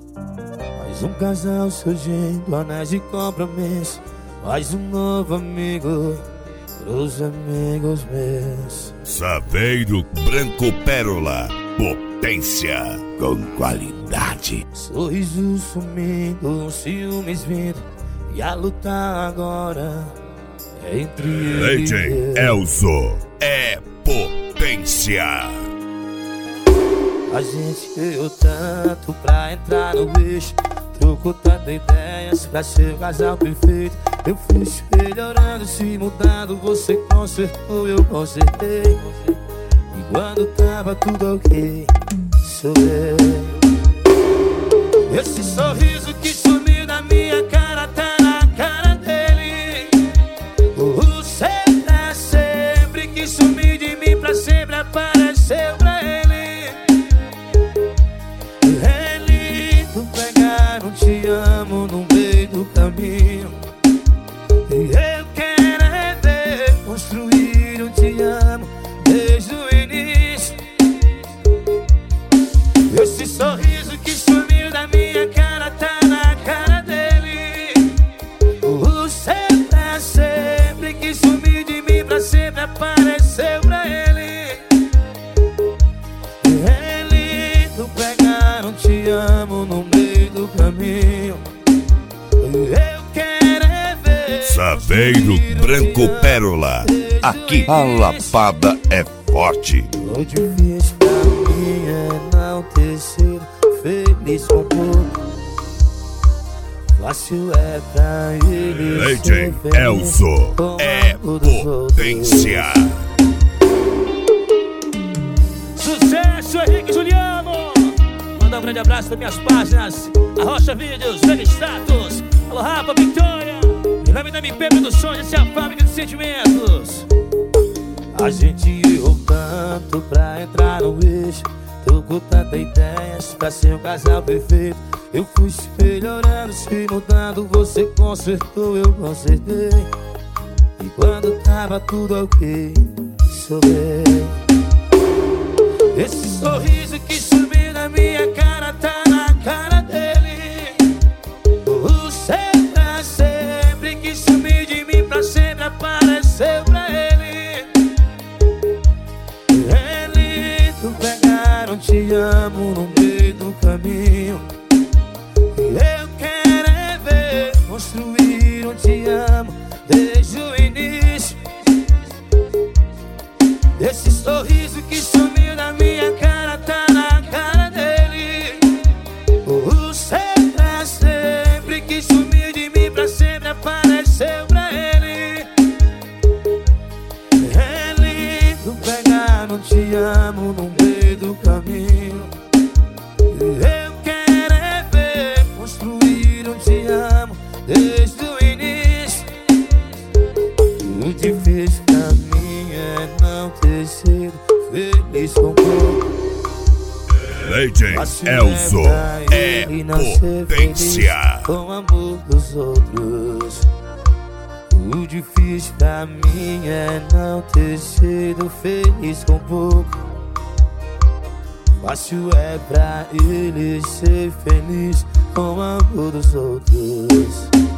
Mais um casal surgindo, anéis de compromisso. Mais um novo amigo pros amigos meus. Saveiro Branco Pérola, potência com qualidade. Sorriso sumindo, ciúmes vindo, e a luta agora é entre ele DJ e eu. Elzo é potência. A gente ganhou tanto pra entrar no bicho, trocou tantas ideias pra ser o casal perfeito. Eu fui se melhorando, se mudando, você consertou, eu consertei. E quando tava tudo ok, sou eu. Esse sorriso que sumiu da minha cara tá na cara dele. O seu pra sempre que sumiu de mim pra sempre apareceu pra ele. É lindo pegar um te amo no meio do caminho. Eu quero é ver construir um te amo desde o início. Esse sorriso que sumiu da minha cara tá na cara dele. O seu pra sempre que sumiu de mim pra sempre apareceu pra ele. É lindo pegar um te amo no meio do caminho. Eu quero é ver Saveiro Branco Pérola, aqui a lapada é forte. o difícil pra mim é não ter sido feliz com pouco. Fácil é pra ele DJ ser feliz Elzo com é algo dos potência. Sucesso, Henrique Juliano! Mandar um grande abraço das minhas páginas Arrocha Vídeos, Vega Status. Alô, Rafa, Victoria. Em nome da MP Produções, essa é a fábrica de sentimentos. A gente errou tanto pra entrar no eixo, trocou tantas ideias pra ser um casal perfeito. Eu fui se melhorando, se mudando, você consertou, eu consertei. E quando tava tudo ok, sou eu. Esse sorriso que sumiu da minha cara tá na cara dele. O seu pra sempre que sumiu de mim pra sempre apareceu pra ele. É lindo pegar um te amo no meio do caminho. Eu quero é ver construir um te amo desde o início. Esse sorriso que sumiu da minha cara tá na cara dele. O seu pra sempre que sumiu de mim pra sempre apareceu pra ele. É lindo pegar um te amo no meio do caminho. Eu quero é ver construir um te amo desde o início. O difícil pra mim é não ter sido feliz com pouco. DJ Elzo é potência. Com o amor dos outros. O difícil pra mim é não ter sido feliz com pouco. Fácil é pra ele ser feliz com o amor dos outros.